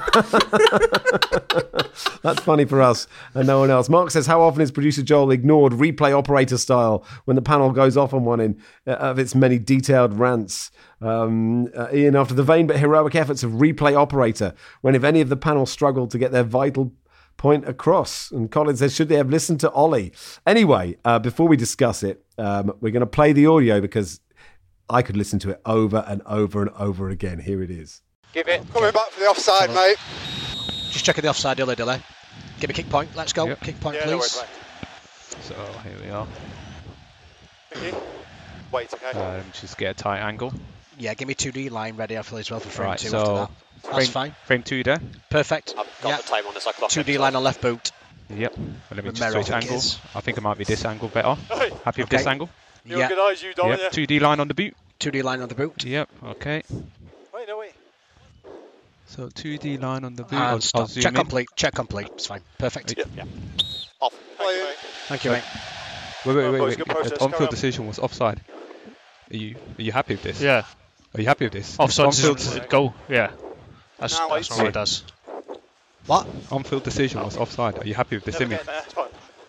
That's funny for us and no one else. Mark says, how often is producer Joel ignored replay operator style when the panel goes off on one of its many detailed rants? Ian, after the vain but heroic efforts of replay operator, when if any of the panel struggled to get their vital point across. And Colin says, should they have listened to Ollie? Anyway, before we discuss it, we're going to play the audio because I could listen to it over and over and over again. Here it is. Give it. Coming back for the offside, mate. Just checking the offside, dilly. Give me kick point. Let's go. Yep. Kick point, please. No worries, so here we are. Thank you. Wait, okay. Just get a tight angle. Yeah, give me 2D line ready after as well for frame 2 so after that. That's fine. Frame 2 there. Perfect. I've got the time on this. 2D line on left boot. Yep. Well, let me just switch angles. I think it might be this angle better. Hey. Happy with this angle? You organise, you don't you? 2D line on the boot. 2D line on the boot. Yep. Okay. Wait. So 2D line on the boot. And stop. Check complete. Check complete. It's fine. Perfect. Yeah. Off. Thank you, mate. Wait. The on-field decision was offside. Are you happy with this? Yeah. Are you happy with this? Offside decision. Go. Yeah. That's what it does. What? On-field decision was offside. Are you happy with this image?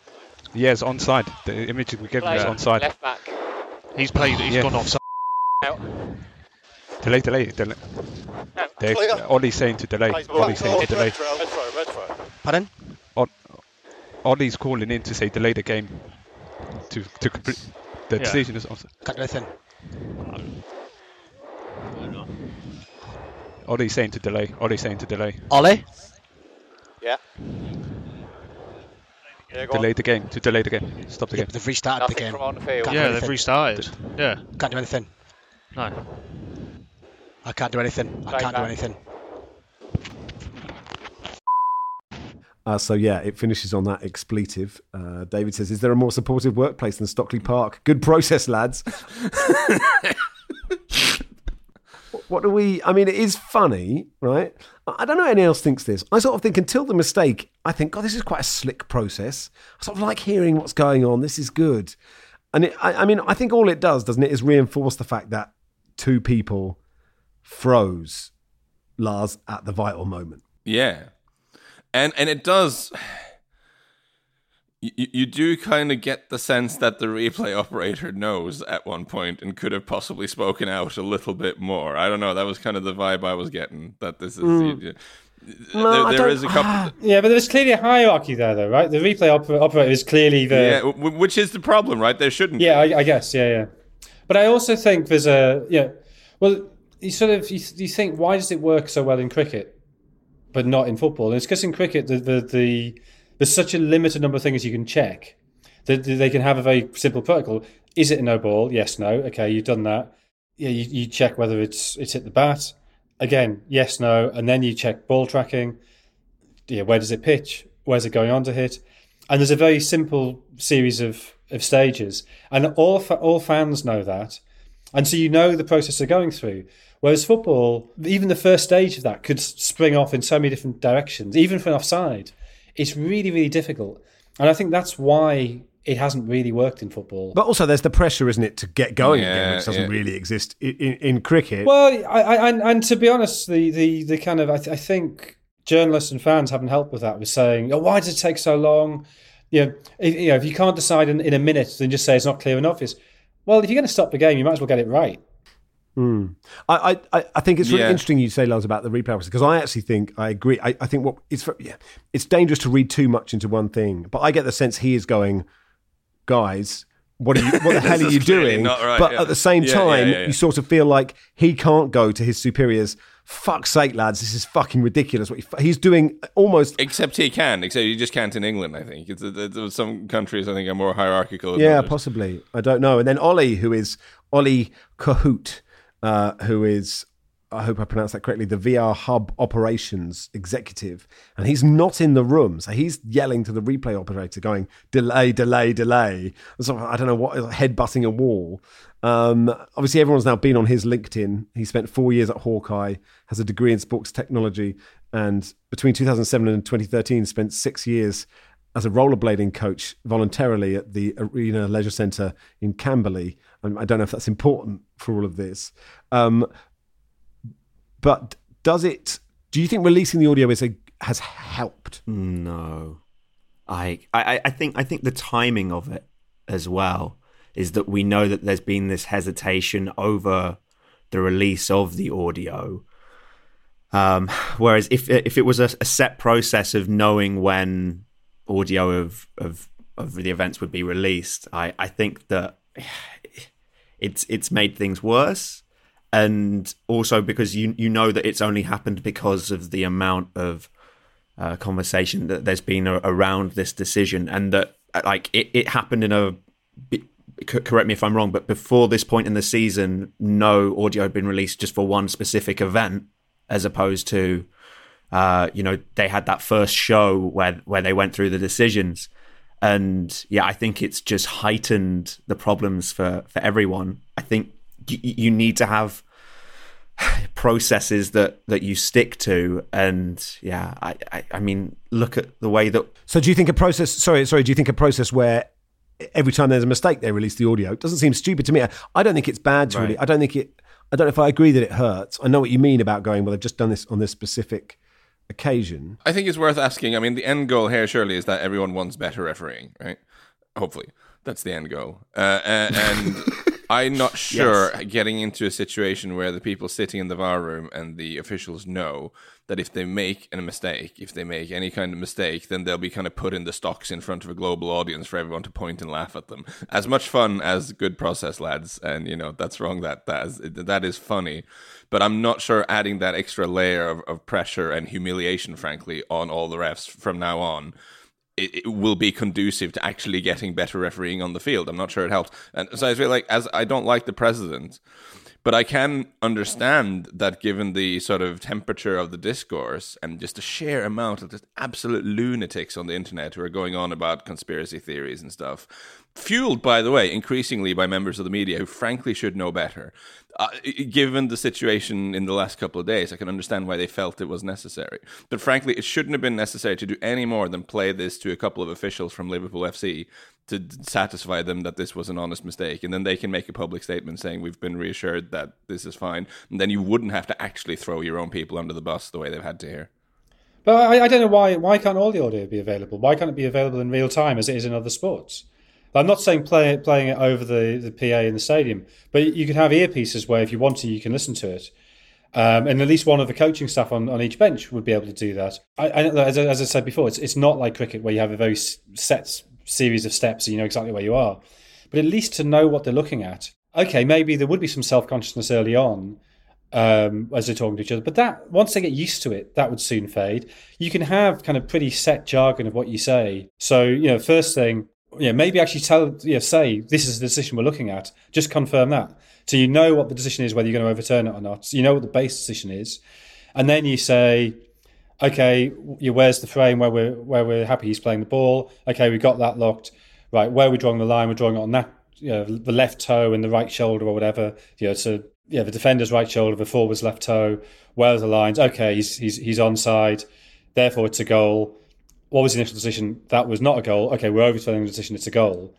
Yeah, it's onside. The image we gave him is onside. Left back. He's played. He's gone offside. Out. Delay. Ollie's saying to delay. Ollie's saying to delay. Red throw. Pardon? Ollie's calling in to say delay the game to complete the decision is offside. Can't do anything. Ollie's saying to delay. Ollie? Yeah. Delay the game. Stop the game. They've restarted the game. From on the field. They've restarted. Yeah. Can't do anything. No. I can't do anything. So it finishes on that expletive. David says, is there a more supportive workplace than Stockley Park? Good process, lads. What do we... I mean, it is funny, right? I don't know if anyone else thinks this. I sort of think until the mistake, I think, God, this is quite a slick process. I sort of like hearing what's going on. This is good. And I think all it does, doesn't it, is reinforce the fact that two people froze Lars at the vital moment. Yeah. And it does... You do kind of get the sense that the replay operator knows at one point and could have possibly spoken out a little bit more. I don't know. That was kind of the vibe I was getting. That this is there is a couple. Yeah, but there's clearly a hierarchy there, though, right? The replay operator is clearly the which is the problem, right? There shouldn't. Yeah, I guess. Yeah. But I also think there's well, you think, why does it work so well in cricket, but not in football? And it's because in cricket there's such a limited number of things you can check that they can have a very simple protocol. Is it a no ball? Yes, no. Okay, you've done that. Yeah, you check whether it's hit the bat. Again, yes, no. And then you check ball tracking. Yeah, where does it pitch? Where's it going on to hit? And there's a very simple series of stages. And all fans know that. And so you know the process they're going through. Whereas football, even the first stage of that could spring off in so many different directions, even for an offside. It's really, really difficult. And I think that's why it hasn't really worked in football. But also there's the pressure, isn't it, to get going again, which doesn't really exist in cricket. Well, and to be honest, the kind of, I think journalists and fans haven't helped with that, with saying, why does it take so long? If you can't decide in a minute, then just say it's not clear and obvious. Well, if you're going to stop the game, you might as well get it right. I think it's really interesting you say, Lars, about the replay process, because I actually think I agree. I think it's dangerous to read too much into one thing, but I get the sense he is going, guys, what the hell are you doing? Right, but at the same time, you sort of feel like he can't go to his superiors. Fuck's sake, lads, this is fucking ridiculous. What he's doing almost... Except he just can't in England, I think. Some countries, I think, are more hierarchical. Yeah, possibly. I don't know. And then Ollie Cahoot, who is, I hope I pronounced that correctly, the VR Hub Operations Executive. And he's not in the room. So he's yelling to the replay operator going, delay. So I don't know what, headbutting a wall. Obviously, everyone's now been on his LinkedIn. He spent 4 years at Hawkeye, has a degree in sports technology, and between 2007 and 2013 spent 6 years as a rollerblading coach voluntarily at the Arena Leisure Centre in Camberley. I don't know if that's important for all of this. But do you think releasing the audio has helped? No. I think the timing of it as well is that we know that there's been this hesitation over the release of the audio. Whereas if it was a set process of knowing when audio of the events would be released, I think that it's made things worse. And also because you know that it's only happened because of the amount of conversation that there's been around this decision, and that it happened in a... Correct me if I'm wrong, but before this point in the season, no audio had been released just for one specific event, as opposed to, they had that first show where they went through the decisions. And yeah, I think it's just heightened the problems for everyone. I think you need to have processes that you stick to. And yeah, I mean, look at the way that... So do you think a process, do you think a process where every time there's a mistake, they release the audio? It doesn't seem stupid to me. I don't think it's bad to really. I don't know if I agree that it hurts. I know what you mean about going, well, they've just done this on this specific occasion. I think it's worth asking. I mean, the end goal here surely is that everyone wants better refereeing, right? Hopefully. That's the end goal. And I'm not sure getting into a situation where the people sitting in the VAR room and the officials know that if they make a mistake, if they make any kind of mistake, then they'll be kind of put in the stocks in front of a global audience for everyone to point and laugh at them. As much fun as good process, lads, and that's wrong, that is funny. But I'm not sure adding that extra layer of pressure and humiliation, frankly, on all the refs from now on, it will be conducive to actually getting better refereeing on the field. I'm not sure it helps. And so I feel like, as I don't like the president, but I can understand that given the sort of temperature of the discourse and just the sheer amount of just absolute lunatics on the internet who are going on about conspiracy theories and stuff, fueled, by the way, increasingly by members of the media who frankly should know better. Given the situation in the last couple of days, I can understand why they felt it was necessary. But frankly, it shouldn't have been necessary to do any more than play this to a couple of officials from Liverpool FC to satisfy them that this was an honest mistake. And then they can make a public statement saying we've been reassured that this is fine. And then you wouldn't have to actually throw your own people under the bus the way they've had to here. But I don't know why can't all the audio be available? Why can't it be available in real time as it is in other sports? I'm not saying playing it over the PA in the stadium, but you could have earpieces where if you want to, you can listen to it. And at least one of the coaching staff on each bench would be able to do that. As I said before, it's not like cricket where you have a very set series of steps and you know exactly where you are. But at least to know what they're looking at. Okay, maybe there would be some self-consciousness early on as they're talking to each other. But that once they get used to it, that would soon fade. You can have kind of pretty set jargon of what you say. So, first thing, maybe actually say, this is the decision we're looking at. Just confirm that. So you know what the decision is, whether you're going to overturn it or not. So you know what the base decision is. And then you say, okay, where's the frame where we're happy he's playing the ball? Okay, we got that locked. Right, where are we drawing the line? We're drawing it on that, the left toe and the right shoulder or whatever. So the defender's right shoulder, the forward's left toe. Where are the lines? Okay, he's onside. Therefore, it's a goal. What was the initial decision? That was not a goal. Okay, we're overturning the decision. It's a goal.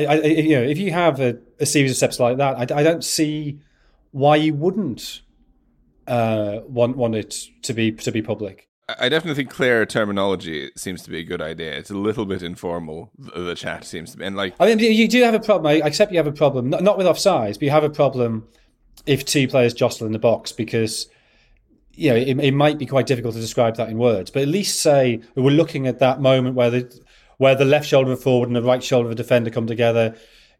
If you have a series of steps like that, I don't see why you wouldn't want it to be public. I definitely think clear terminology seems to be a good idea. It's a little bit informal, the chat seems to be. And you do have a problem. I accept you have a problem, not with offsides, but you have a problem if two players jostle in the box because it might be quite difficult to describe that in words. But at least say we're looking at that moment where the left shoulder of a forward and the right shoulder of a defender come together.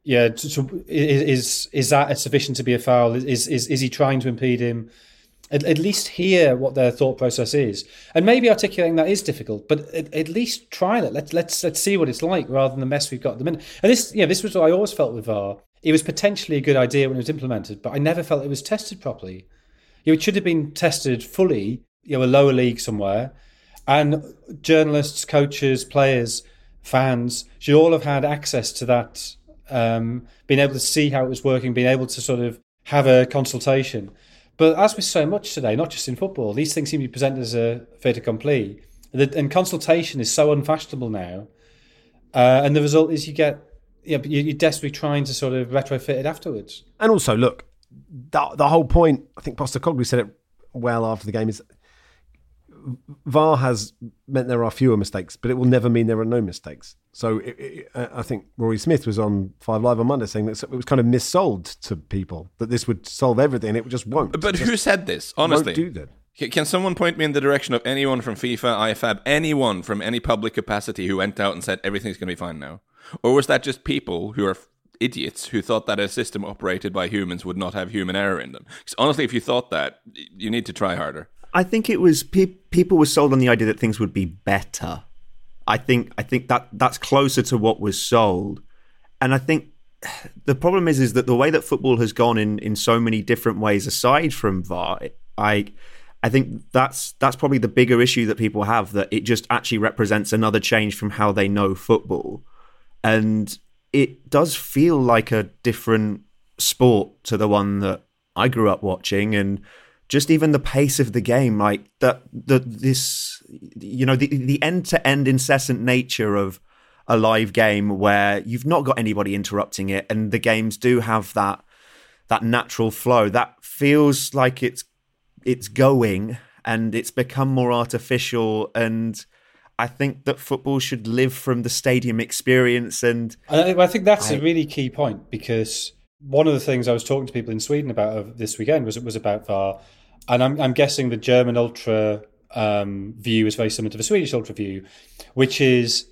Is that sufficient to be a foul? Is he trying to impede him? At least hear what their thought process is, and maybe articulating that is difficult, but at least try it. Let's see what it's like rather than the mess we've got at the minute. And this was what I always felt with VAR. It was potentially a good idea when it was implemented, but I never felt it was tested properly. It should have been tested fully, a lower league somewhere, and journalists, coaches, players, fans should all have had access to that, being able to see how it was working, being able to sort of have a consultation. But as with so much today, not just in football, these things seem to be presented as a fait accompli. And consultation is so unfashionable now. And the result is you're desperately trying to sort of retrofit it afterwards. And also, look, the whole point, I think Postecoglou said it well after the game, is VAR has meant there are fewer mistakes, but it will never mean there are no mistakes. So I think Rory Smith was on 5 Live on Monday saying that it was kind of missold to people, that this would solve everything. It just won't. But who said this, honestly? Won't do that. Can someone point me in the direction of anyone from FIFA, IFAB, anyone from any public capacity who went out and said everything's going to be fine now? Or was that just people who are idiots who thought that a system operated by humans would not have human error in them? Because honestly, if you thought that, you need to try harder. I think it was people were sold on the idea that things would be better. I think that's closer to what was sold. And I think the problem is that the way that football has gone in so many different ways aside from VAR, I think that's probably the bigger issue that people have, that it just actually represents another change from how they know football. And it does feel like a different sport to the one that I grew up watching, and just even the pace of the game, like the end-to-end incessant nature of a live game where you've not got anybody interrupting it, and the games do have that natural flow. That feels like it's going, and it's become more artificial. And I think that football should live from the stadium experience. And I think that's a really key point, because one of the things I was talking to people in Sweden about this weekend was about VAR. And I'm guessing the German ultra view is very similar to the Swedish ultra view, which is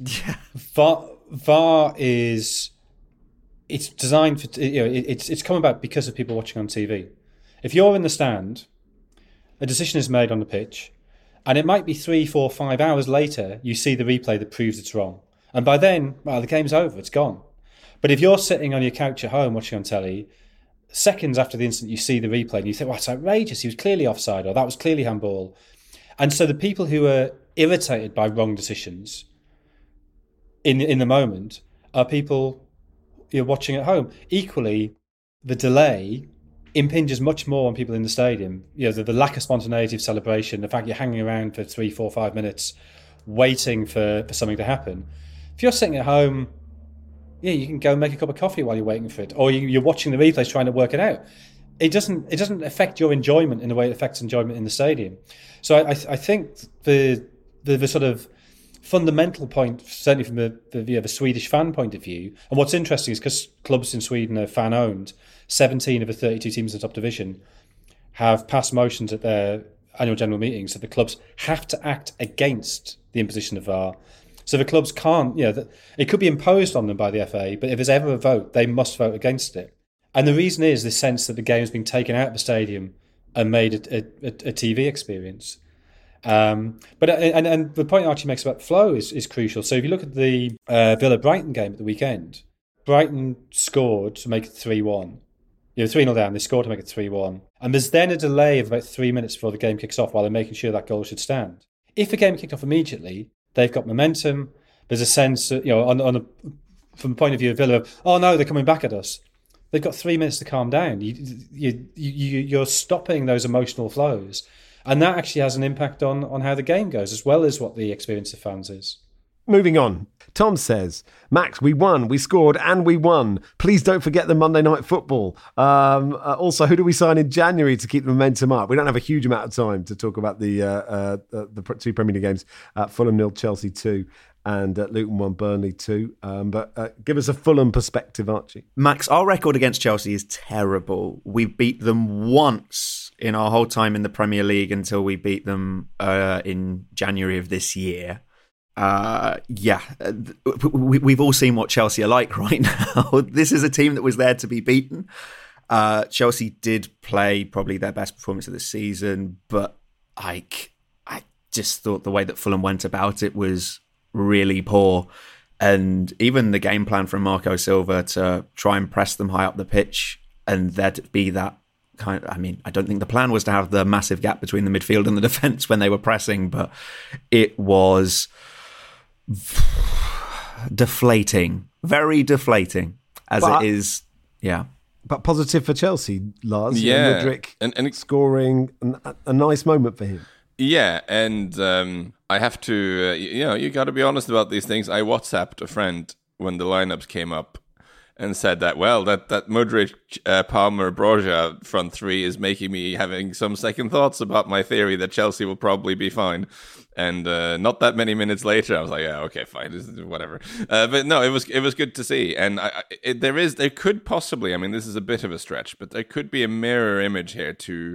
VAR is, it's designed for, it's come about because of people watching on TV. If you're in the stand, a decision is made on the pitch, and it might be 3, 4, 5 hours later, you see the replay that proves it's wrong. And by then, the game's over, it's gone. But if you're sitting on your couch at home watching on telly, seconds after the incident, you see the replay and you think, it's outrageous, he was clearly offside, or that was clearly handball. And so the people who are irritated by wrong decisions in the moment are people you're watching at home. Equally, the delay impinges much more on people in the stadium. The lack of spontaneity of celebration, the fact you're hanging around for 3, 4, 5 minutes waiting for something to happen. If you're sitting at home, you can go and make a cup of coffee while you're waiting for it, or you're watching the replays trying to work it out. It doesn't affect your enjoyment in the way it affects enjoyment in the stadium. So I think the sort of fundamental point, certainly from the Swedish fan point of view, and what's interesting is because clubs in Sweden are fan owned, 17 of the 32 teams in the top division have passed motions at their annual general meetings that the clubs have to act against the imposition of VAR. So the clubs can't, it could be imposed on them by the FA, but if there's ever a vote, they must vote against it. And the reason is this sense that the game has been taken out of the stadium and made a TV experience. But the point Archie makes about flow is crucial. So if you look at the Villa-Brighton game at the weekend, Brighton scored to make it 3-1. 3-0 down, they scored to make it 3-1. And there's then a delay of about 3 minutes before the game kicks off while they're making sure that goal should stand. If the game kicked off immediately, they've got momentum. There's a sense, from the point of view of Villa, oh no, they're coming back at us. They've got 3 minutes to calm down. You're stopping those emotional flows. And that actually has an impact on how the game goes, as well as what the experience of fans is. Moving on. Tom says, Max, we won, we scored, and we won. Please don't forget the Monday Night Football. Also, who do we sign in January to keep the momentum up? We don't have a huge amount of time to talk about the 2 Premier League games. Fulham 0, Chelsea 2, and Luton 1, Burnley 2. But give us a Fulham perspective, Archie. Max, our record against Chelsea is terrible. We beat them once in our whole time in the Premier League until we beat them in January of this year. We've all seen what Chelsea are like right now. This is a team that was there to be beaten. Chelsea did play probably their best performance of the season, but I just thought the way that Fulham went about it was really poor. And even the game plan from Marco Silva to try and press them high up the pitch and there to be that kind of, I don't think the plan was to have the massive gap between the midfield and the defence when they were pressing, but it was deflating, very deflating it is. Yeah. But positive for Chelsea, Lars. Yeah. Mudryk and scoring a nice moment for him. Yeah, and I have to, you got to be honest about these things. I WhatsApped a friend when the lineups came up and said that Mudryk, Palmer, Broja front three is making me having some second thoughts about my theory that Chelsea will probably be fine. And not that many minutes later, I was like, yeah, okay, fine, whatever. But no, it was good to see. And there could possibly, this is a bit of a stretch, but there could be a mirror image here to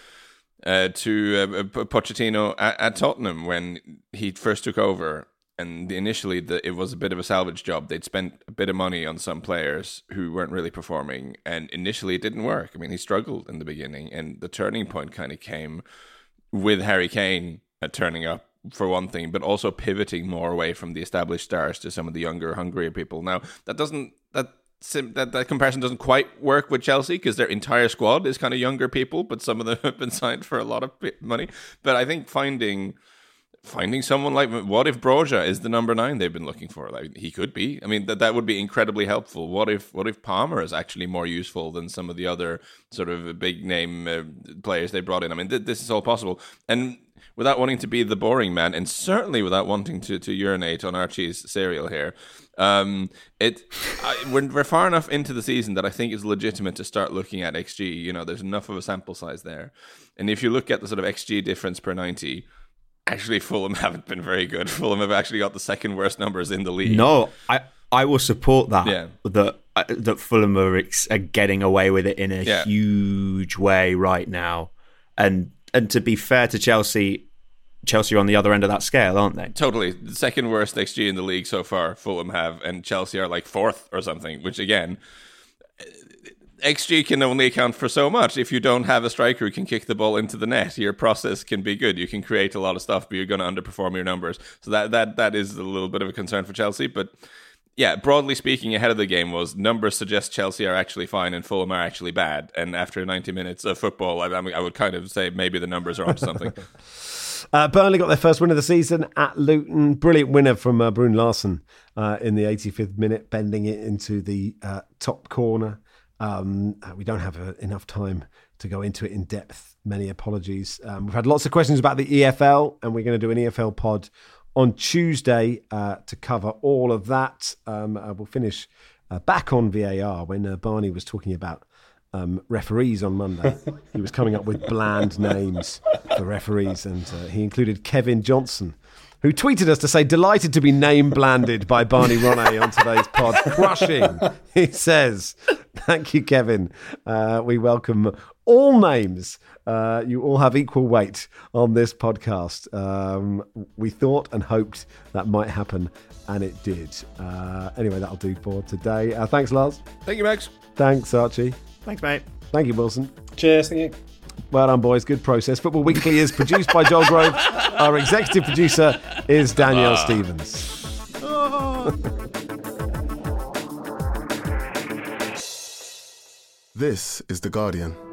Pochettino at Tottenham when he first took over. And initially, it was a bit of a salvage job. They'd spent a bit of money on some players who weren't really performing. And initially, it didn't work. He struggled in the beginning. And the turning point kind of came with Harry Kane turning up, for one thing, but also pivoting more away from the established stars to some of the younger, hungrier people. Now, that comparison doesn't quite work with Chelsea because their entire squad is kind of younger people, but some of them have been signed for a lot of money. But I think finding someone like, what if Broja is the number 9 they've been looking for? Like, he could be. That would be incredibly helpful. What if Palmer is actually more useful than some of the other sort of big name players they brought in? This is all possible. And without wanting to be the boring man, and certainly without wanting to urinate on Archie's cereal here, we're far enough into the season that I think it's legitimate to start looking at XG. There's enough of a sample size there. And if you look at the sort of XG difference per 90, actually Fulham haven't been very good. Fulham have actually got the second worst numbers in the league. No, I will support that. Yeah. That Fulham are getting away with it in a huge way right now. And to be fair to Chelsea are on the other end of that scale, aren't they? Totally. The second worst XG in the league so far, Fulham have, and Chelsea are like fourth or something, which again, XG can only account for so much. If you don't have a striker who can kick the ball into the net, your process can be good. You can create a lot of stuff, but you're going to underperform your numbers. So that is a little bit of a concern for Chelsea. But yeah, broadly speaking, ahead of the game was numbers suggest Chelsea are actually fine and Fulham are actually bad. And after 90 minutes of football, I would kind of say maybe the numbers are onto something. Burnley got their first win of the season at Luton. Brilliant winner from Brune Larsen in the 85th minute, bending it into the top corner. We don't have enough time to go into it in depth. Many apologies. We've had lots of questions about the EFL, and we're going to do an EFL pod on Tuesday to cover all of that. We'll finish back on VAR when Barney was talking about referees on Monday. He was coming up with bland names for referees, and he included Kevin Johnson, who tweeted us to say, delighted to be name-blanded by Barney Ronay on today's pod. Crushing, he says. Thank you, Kevin. We welcome all names. You all have equal weight on this podcast. We thought and hoped that might happen, and it did. Anyway, that'll do for today. Thanks, Lars. Thank you, Max. Thanks, Archie. Thanks, mate. Thank you, Wilson. Cheers, thank you. Well done, boys. Good process. Football Weekly is produced by Joel Grove. Our executive producer is Danielle Stevens. This is The Guardian.